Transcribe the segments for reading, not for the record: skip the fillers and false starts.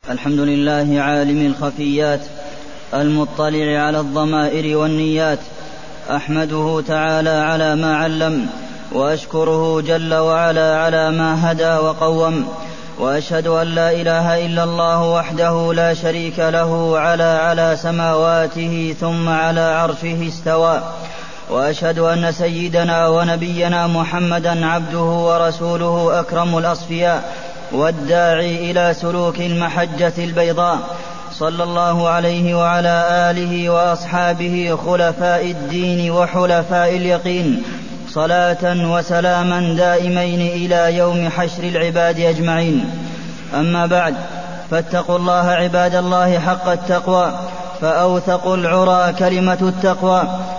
الحمد لله عالم الخفيات المطلع على الضمائر والنيات، أحمده تعالى على ما علم، وأشكره جل وعلا على ما هدى وقوم، وأشهد أن لا إله إلا الله وحده لا شريك له على سماواته ثم على عرشه استوى، وأشهد أن سيدنا ونبينا محمدا عبده ورسوله أكرم الأصفياء والداعي إلى سلوك المحجة البيضاء، صلى الله عليه وعلى آله وأصحابه خلفاء الدين وحلفاء اليقين، صلاة وسلاما دائمين إلى يوم حشر العباد أجمعين. أما بعد، فاتقوا الله عباد الله حق التقوى، فأوثق العرى كلمة التقوى،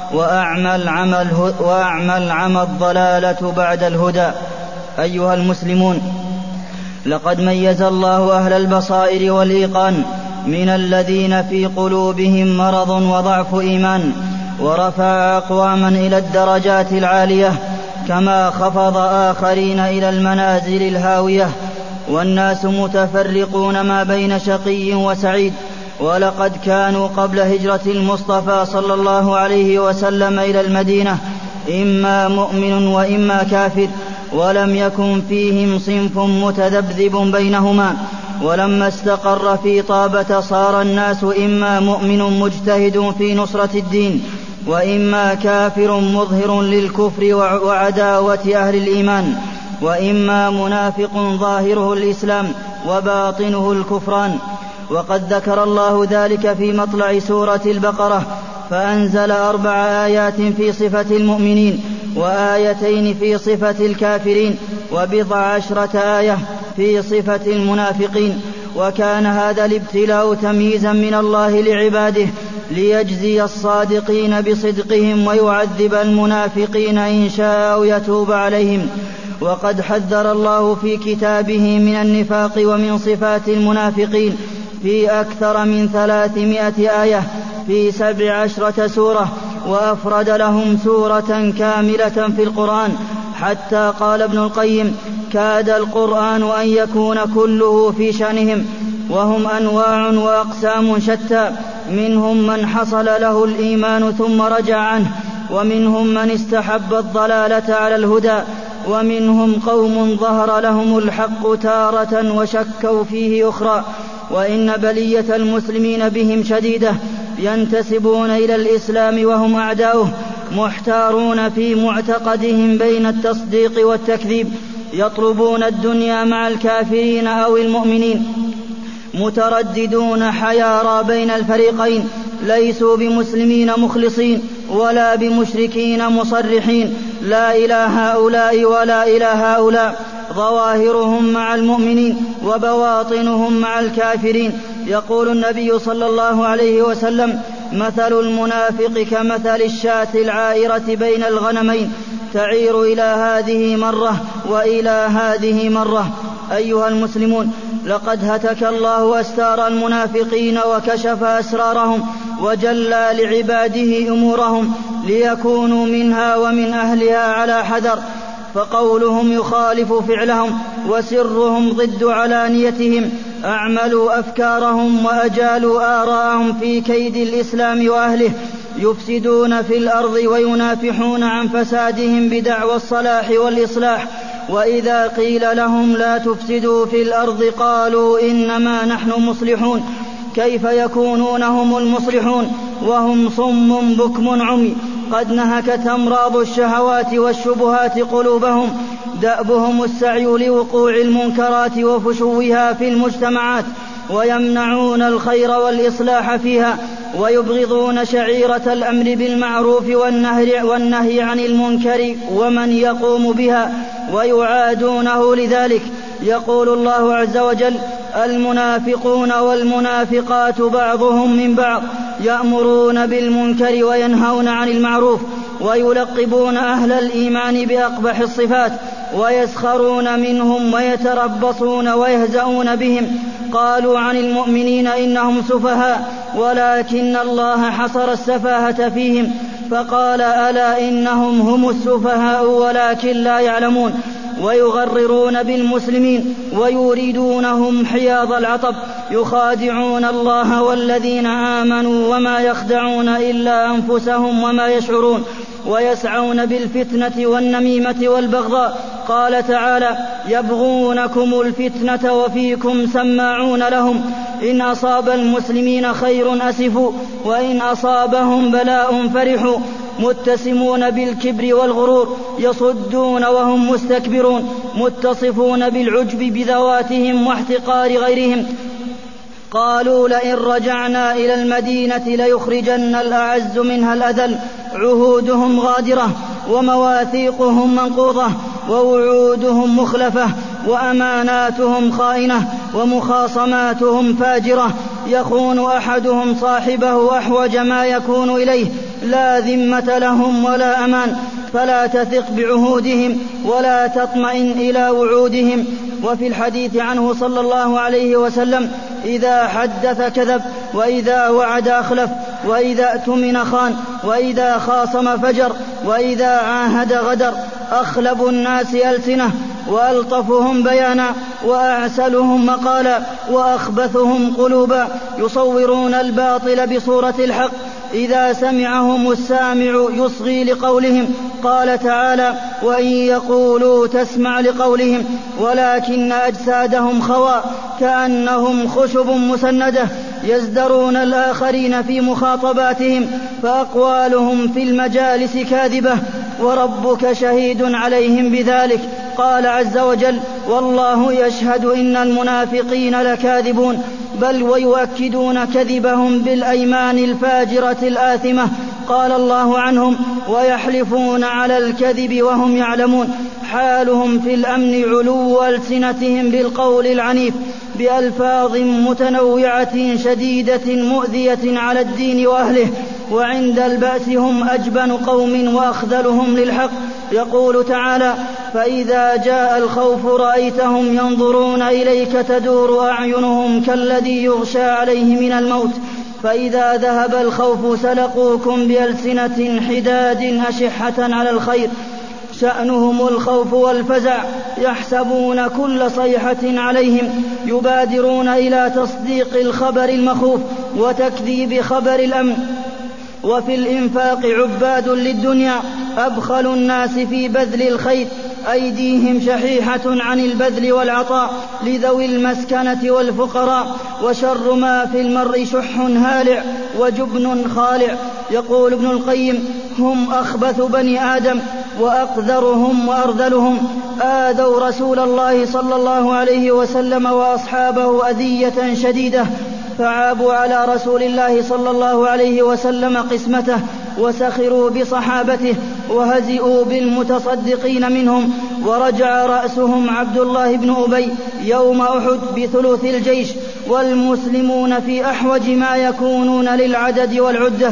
وأعمى العمى الضلالة بعد الهدى. أيها المسلمون، لقد ميز الله أهل البصائر والإيقان من الذين في قلوبهم مرض وضعف إيمان، ورفع أقواما إلى الدرجات العالية، كما خفض آخرين إلى المنازل الهاوية، والناس متفرقون ما بين شقي وسعيد. ولقد كانوا قبل هجرة المصطفى صلى الله عليه وسلم إلى المدينة إما مؤمن وإما كافر، ولم يكن فيهم صنف متذبذب بينهما. ولما استقر في طابة صار الناس إما مؤمن مجتهد في نصرة الدين، وإما كافر مظهر للكفر وعداوة أهل الإيمان، وإما منافق ظاهره الإسلام وباطنه الكفران. وقد ذكر الله ذلك في مطلع سورة البقرة، فأنزل 4 آيات في صفة المؤمنين، وآيتين في صفة الكافرين، و10 آية في صفة المنافقين. وكان هذا الابتلاء تمييزا من الله لعباده، ليجزي الصادقين بصدقهم ويعذب المنافقين إن شاء أو يتوب عليهم. وقد حذر الله في كتابه من النفاق ومن صفات المنافقين في أكثر من 300 آية في 17 سورة، وأفرد لهم سورة كاملة في القرآن، حتى قال ابن القيم: كاد القرآن أن يكون كله في شأنهم، وهم أنواع وأقسام شتى، منهم من حصل له الإيمان ثم رجع عنه، ومنهم من استحب الضلالة على الهدى، ومنهم قوم ظهر لهم الحق تارة وشكوا فيه أخرى. وإن بلية المسلمين بهم شديدة، ينتسبون إلى الإسلام وهم أعداؤه، محتارون في معتقدهم بين التصديق والتكذيب، يطلبون الدنيا مع الكافرين أو المؤمنين، مترددون حيارى بين الفريقين، ليسوا بمسلمين مخلصين ولا بمشركين مصرحين، لا إلى هؤلاء ولا إلى هؤلاء، ظواهرهم مع المؤمنين وبواطنهم مع الكافرين. يقول النبي صلى الله عليه وسلم: مثل المنافق كمثل الشاة العائرة بين الغنمين، تعير إلى هذه مرة وإلى هذه مرة. أيها المسلمون، لقد هتك الله أستار المنافقين وكشف أسرارهم، وجلى لعباده أمورهم، ليكونوا منها ومن أهلها على حذر، فقولهم يخالف فعلهم، وسرهم ضد علانيتهم، أعملوا أفكارهم وأجالوا آراءهم في كيد الإسلام وأهله، يفسدون في الأرض وينافحون عن فسادهم بدعوى الصلاح والإصلاح. وإذا قيل لهم لا تفسدوا في الأرض قالوا إنما نحن مصلحون. كيف يكونون هم المصلحون وهم صم بكم عمي، قد نهكت أمراض الشهوات والشبهات قلوبهم، دأبهم السعي لوقوع المنكرات وفشوها في المجتمعات، ويمنعون الخير والإصلاح فيها، ويبغضون شعيرة الأمر بالمعروف والنهي عن المنكر ومن يقوم بها، ويعادونه لذلك. يقول الله عز وجل: المنافقون والمنافقات بعضهم من بعض، يأمرون بالمنكر وينهون عن المعروف، ويلقبون أهل الإيمان بأقبح الصفات، ويسخرون منهم ويتربصون ويهزؤون بهم. قالوا عن المؤمنين إنهم سفهاء، ولكن الله حصر السفاهة فيهم، فقال: ألا إنهم هم السفهاء ولكن لا يعلمون. ويغررون بالمسلمين ويريدونهم حياض العطب، يخادعون الله والذين آمنوا وما يخدعون إلا أنفسهم وما يشعرون، ويسعون بالفتنة والنميمة والبغضاء. قال تعالى: يبغونكم الفتنة وفيكم سماعون لهم، إن أصاب المسلمين خير أسفوا، وإن أصابهم بلاء فرحوا، متسمون بالكبر والغرور، يصدون وهم مستكبرون، متصفون بالعجب بذواتهم واحتقار غيرهم. قالوا: لئن رجعنا إلى المدينة ليخرجن الأعز منها الأذل. عهودهم غادرة، ومواثيقهم منقوضة، ووعودهم مخلفة، وأماناتهم خائنة، ومخاصماتهم فاجرة. يخون أحدهم صاحبه أحوج ما يكون إليه، لا ذمة لهم ولا أمان، فلا تثق بعهودهم ولا تطمئن إلى وعودهم. وفي الحديث عنه صلى الله عليه وسلم: إذا حدث كذب، وإذا وعد أخلف، وإذا اؤتمن خان، وإذا خاصم فجر، وإذا عاهد غدر. أخلب الناس ألسنة، وألطفهم بيانا، وأعسلهم مقالا، وأخبثهم قلوبا، يصورون الباطل بصورة الحق، إذا سمعهم السامع يصغي لقولهم. قال تعالى: وإن يقولوا تسمع لقولهم، ولكن أجسادهم خواء كأنهم خشب مسندة، يزدرون الآخرين في مخاطباتهم، فأقوالهم في المجالس كاذبة، وربك شهيد عليهم بذلك. قال عز وجل: والله يشهد إن المنافقين لكاذبون، بل ويؤكدون كذبهم بالأيمان الفاجرة الآثمة. قال الله عنهم: ويحلفون على الكذب وهم يعلمون. حالهم في الأمن علو ألسنتهم بالقول العنيف بألفاظ متنوعة شديدة مؤذية على الدين وأهله، وعند البأس هم أجبن قوم وأخذلهم للحق. يقول تعالى: فإذا جاء الخوف رأيتهم ينظرون إليك تدور أعينهم كالذي يغشى عليه من الموت، فإذا ذهب الخوف سلقوكم بألسنة حداد أشحة على الخير. شأنهم الخوف والفزع، يحسبون كل صيحة عليهم، يبادرون إلى تصديق الخبر المخوف وتكذيب خبر الأمن. وفي الإنفاق عباد للدنيا، أبخل الناس في بذل الخير، أيديهم شحيحة عن البذل والعطاء لذوي المسكنة والفقراء، وشر ما في المرء شح هالع وجبن خالع. يقول ابن القيم: هم أخبث بني آدم وأقذرهم وأرذلهم، آذوا رسول الله صلى الله عليه وسلم وأصحابه أذية شديدة، فعابوا على رسول الله صلى الله عليه وسلم قسمته، وسخروا بصحابته، وهزئوا بالمتصدقين منهم. ورجع رأسهم عبد الله بن أبي يوم أحد بثلث الجيش، والمسلمون في أحوج ما يكونون للعدد والعدة،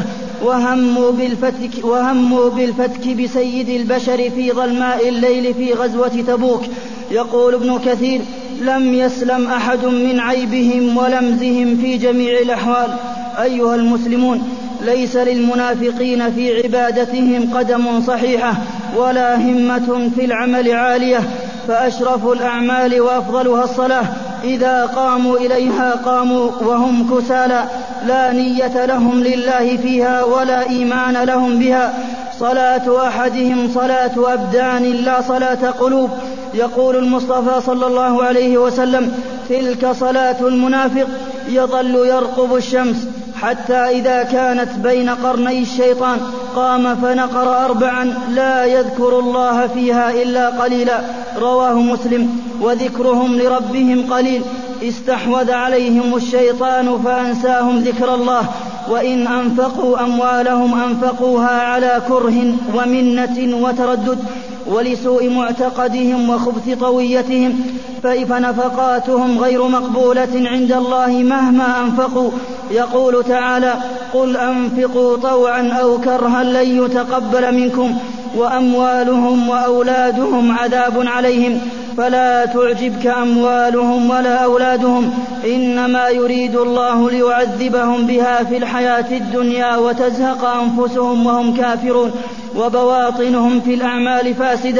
وهموا بالفتك بسيد البشر في ظلماء الليل في غزوة تبوك. يقول ابن كثير: لم يسلم أحد من عيبهم ولمزهم في جميع الأحوال. أيها المسلمون، ليس للمنافقين في عبادتهم قدم صحيحة ولا همة في العمل عالية، فأشرف الأعمال وأفضلها الصلاة، إذا قاموا إليها قاموا وهم كسالى، لا نية لهم لله فيها ولا إيمان لهم بها. صلاة أحدهم صلاة أبدان لا صلاة قلوب. يقول المصطفى صلى الله عليه وسلم: تلك صلاة المنافق، يظل يرقب الشمس حتى إذا كانت بين قرني الشيطان قام فنقر 4 لا يذكر الله فيها إلا قليلا. رواه مسلم. وذكرهم لربهم قليل، استحوذ عليهم الشيطان فأنساهم ذكر الله، وإن أنفقوا أموالهم أنفقوها على كره ومنة وتردد ولسوء معتقدهم وخبث طويتهم، فنفقاتهم غير مقبولة عند الله مهما أنفقوا. يقول تعالى: قل أنفقوا طوعا أو كرها لن يتقبل منكم وأموالهم وأولادهم عذاب عليهم، فلا تعجبك أموالهم ولا أولادهم، إنما يريد الله ليعذبهم بها في الحياة الدنيا وتزهق أنفسهم وهم كافرون، وبواطنهم في الأعمال فاسدة.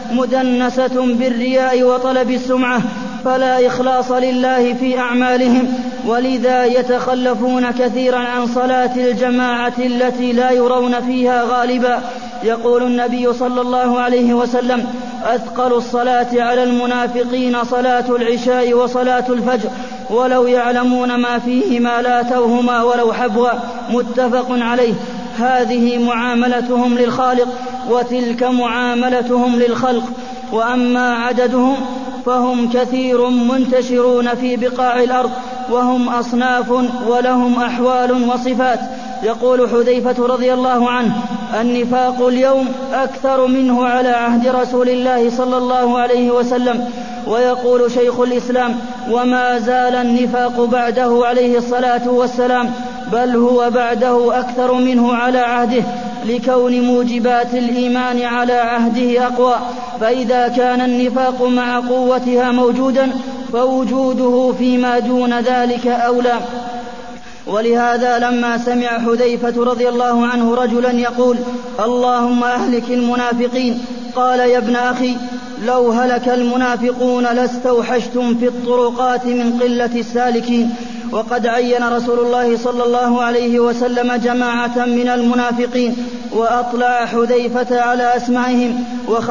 مدنسة بالرياء وطلب السمعة، فلا إخلاص لله في أعمالهم، ولذا يتخلفون كثيرا عن صلاة الجماعة التي لا يرون فيها غالبا. يقول النبي صلى الله عليه وسلم: أثقل الصلاة على المنافقين صلاة العشاء وصلاة الفجر، ولو يعلمون ما فيهما لاتوهما ولو حبوا. متفق عليه. هذه معاملتهم للخالق، وتلك معاملتهم للخلق. وأما عددهم فهم كثير منتشرون في بقاع الأرض، وهم أصناف ولهم أحوال وصفات. يقول حذيفة رضي الله عنه: النفاق اليوم أكثر منه على عهد رسول الله صلى الله عليه وسلم. ويقول شيخ الإسلام: وما زال النفاق بعده عليه الصلاة والسلام، بل هو بعده أكثر منه على عهده، لكون موجبات الإيمان على عهده أقوى. فإذا كان النفاق مع قوتها موجودا، فوجوده فيما دون ذلك أولى. ولهذا لما سمع حذيفة رضي الله عنه رجلا يقول: اللهم أهلك المنافقين، قال: يا ابن أخي، لو هلك المنافقون لاستوحشتم في الطرقات من قلة السالكين. وقد عين رسول الله صلى الله عليه وسلم جماعة من المنافقين، وأطلع حذيفة على أسمائهم،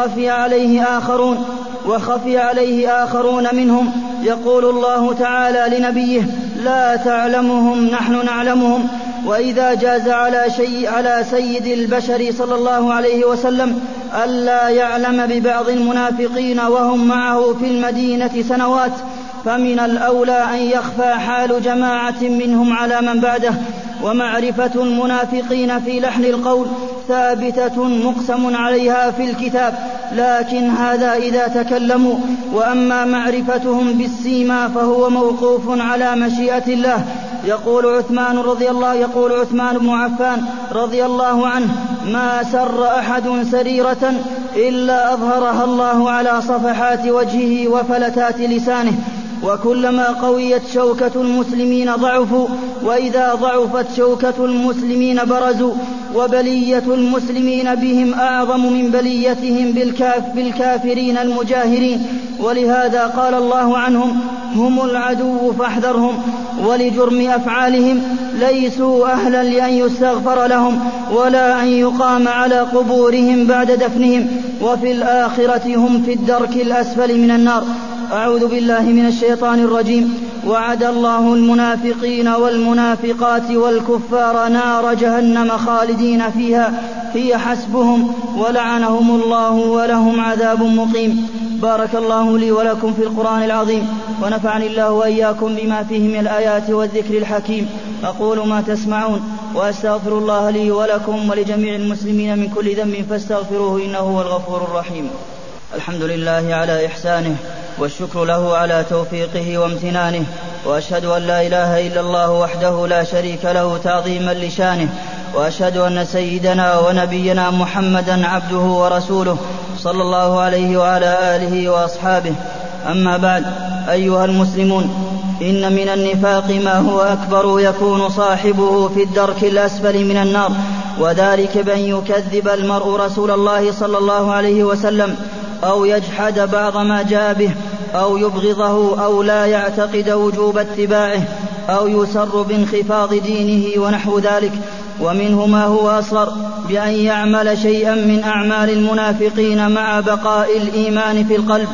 وخفي عليه آخرون منهم. يقول الله تعالى لنبيه: لا تعلمهم نحن نعلمهم. وإذا جاز على سيد البشر صلى الله عليه وسلم ألا يعلم ببعض المنافقين وهم معه في المدينة سنوات، فمن الأولى أن يخفى حال جماعة منهم على من بعده. ومعرفة المنافقين في لحن القول ثابتة مقسم عليها في الكتاب، لكن هذا إذا تكلموا. وأما معرفتهم بالسيما فهو موقوف على مشيئة الله. يقول عثمان بن عفان رضي الله عنه: ما سر أحد سريرة إلا أظهرها الله على صفحات وجهه وفلتات لسانه. وكلما قويت شوكة المسلمين ضعفوا، وإذا ضعفت شوكة المسلمين برزوا. وبلية المسلمين بهم أعظم من بليتهم بالكافرين المجاهرين. ولهذا قال الله عنهم: هم العدو فاحذرهم. ولجرم أفعالهم ليسوا أهلا لأن يستغفر لهم، ولا أن يقام على قبورهم بعد دفنهم، وفي الآخرة هم في الدرك الأسفل من النار. أعوذ بالله من الشيطان الرجيم. وعد الله المنافقين والمنافقات والكفار نار جهنم خالدين فيها، هي حسبهم، ولعنهم الله ولهم عذاب مقيم. بارك الله لي ولكم في القرآن العظيم، ونفعني الله وإياكم بما فيه من الآيات والذكر الحكيم. أقول ما تسمعون، وأستغفر الله لي ولكم ولجميع المسلمين من كل ذنب فاستغفروه إنه هو الغفور الرحيم. الحمد لله على إحسانه، والشكر له على توفيقه وامتنانه، وأشهد أن لا إله إلا الله وحده لا شريك له تعظيما لشانه، وأشهد أن سيدنا ونبينا محمدا عبده ورسوله صلى الله عليه وعلى آله وأصحابه. أما بعد، أيها المسلمون، إن من النفاق ما هو أكبر يكون صاحبه في الدرك الأسفل من النار، وذلك بأن يكذب المرء رسول الله صلى الله عليه وسلم، أو يجحد بعض ما جاء به، أو يبغضه، أو لا يعتقد وجوب اتباعه، أو يسر بانخفاض دينه ونحو ذلك. ومنه ما هو أصغر، بأن يعمل شيئا من أعمال المنافقين مع بقاء الإيمان في القلب،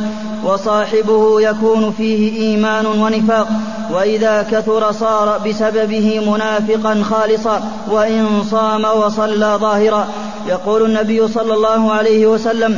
وصاحبه يكون فيه إيمان ونفاق، وإذا كثر صار بسببه منافقا خالصا، وإن صام وصلى ظاهرا. يقول النبي صلى الله عليه وسلم: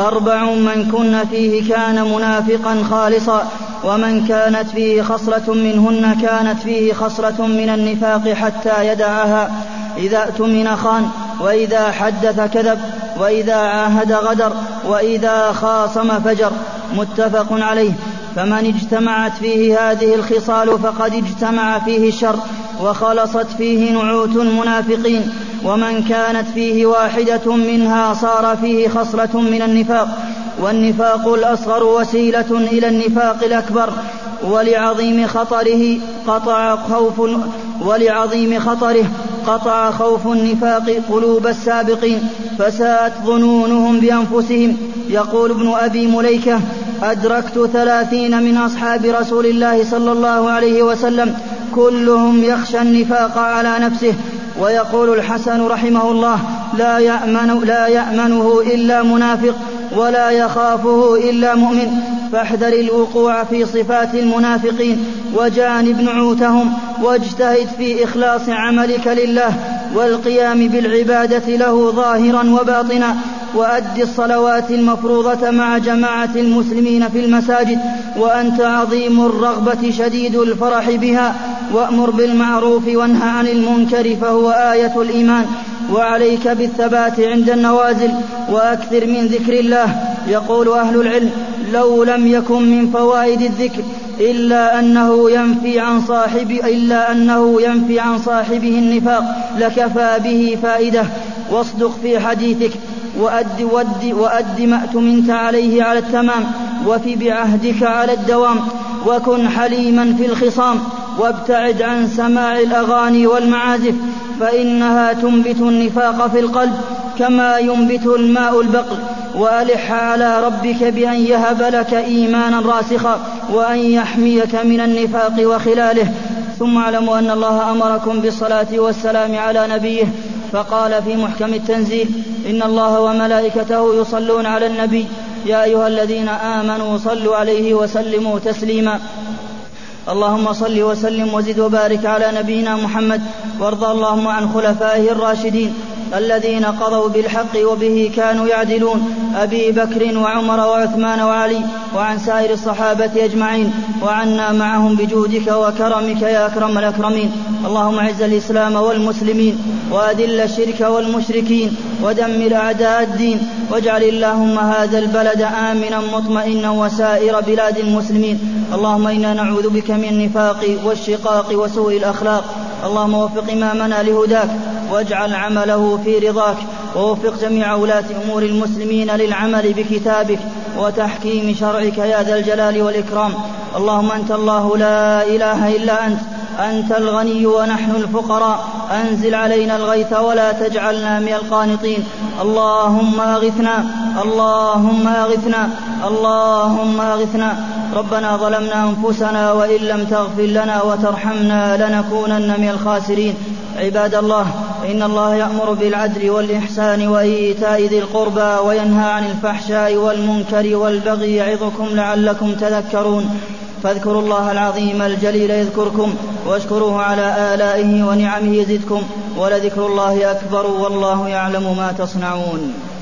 4 من كن فيه كان منافقا خالصا، ومن كانت فيه خصلة منهن كانت فيه خصلة من النفاق حتى يدعها: إذا اؤتمن خان، وإذا حدث كذب، وإذا عاهد غدر، وإذا خاصم فجر. متفق عليه. فمن اجتمعت فيه هذه الخصال فقد اجتمع فيه الشر، وخلصت فيه نعوت المنافقين. ومن كانت فيه واحدة منها صار فيه خصلة من النفاق. والنفاق الأصغر وسيلة إلى النفاق الأكبر، ولعظيم خطره قطع خوف النفاق قلوب السابقين، فساءت ظنونهم بأنفسهم، يقول ابن أبي مليكة: أدركت 30 من أصحاب رسول الله صلى الله عليه وسلم كلهم يخشى النفاق على نفسه. ويقول الحسن رحمه الله: لا يأمنه إلا منافق ولا يخافه إلا مؤمن، فاحذر الوقوع في صفات المنافقين وجانب نعوتهم، واجتهد في إخلاص عملك لله والقيام بالعبادة له ظاهرا وباطنا، وأد الصلوات المفروضة مع جماعة المسلمين في المساجد وأنت عظيم الرغبة شديد الفرح بها، وأمر بالمعروف وانهى عن المنكر فهو آية الإيمان. وعليك بالثبات عند النوازل وأكثر من ذكر الله. يقول أهل العلم: لو لم يكن من فوائد الذكر إلا أنه ينفي عن صاحبه النفاق لكفى به فائدة. واصدق في حديثك وأد ما أتمنت عليه على التمام، وفي بعهدك على الدوام، وكن حليما في الخصام، وابتعد عن سماع الأغاني والمعازف فإنها تنبت النفاق في القلب كما ينبت الماء البقل. وألح على ربك بأن يهب لك إيمانا راسخا وأن يحميك من النفاق وخلاله. ثم اعلموا أن الله أمركم بالصلاة والسلام على نبيه، فقال في محكم التنزيل: إن الله وملائكته يصلون على النبي يا أيها الذين آمنوا صلوا عليه وسلموا تسليما. اللهم صل وسلم وزد وبارك على نبينا محمد، وارض اللهم عن خلفائه الراشدين الذين قضوا بالحق وبه كانوا يعدلون، أبي بكر وعمر وعثمان وعلي، وعن سائر الصحابة أجمعين، وعنا معهم بجودك وكرمك يا أكرم الأكرمين. اللهم اعز الإسلام والمسلمين، وأذل الشرك والمشركين، ودمر أعداء الدين، واجعل اللهم هذا البلد آمنا مطمئنا وسائر بلاد المسلمين. اللهم إنا نعوذ بك من النفاق والشقاق وسوء الأخلاق. اللهم وفق إمامنا لهداك، واجعل عمله في رضاك، ووفق جميع ولاة أمور المسلمين للعمل بكتابك وتحكيم شرعك يا ذا الجلال والإكرام. اللهم أنت الله لا إله إلا أنت الغني ونحن الفقراء، أنزل علينا الغيث ولا تجعلنا من القانطين. اللهم أغثنا اللهم أغثنا اللهم أغثنا. ربنا ظلمنا أنفسنا وإن لم تغفر لنا وترحمنا لنكونن من الخاسرين. عباد الله، إن الله يأمر بالعدل والإحسان وإيتاء ذي القربى وينهى عن الفحشاء والمنكر والبغي يعظكم لعلكم تذكرون. فاذكروا الله العظيم الجليل يذكركم، واشكروه على آلائه ونعمه يزدكم، ولذكر الله أكبر والله يعلم ما تصنعون.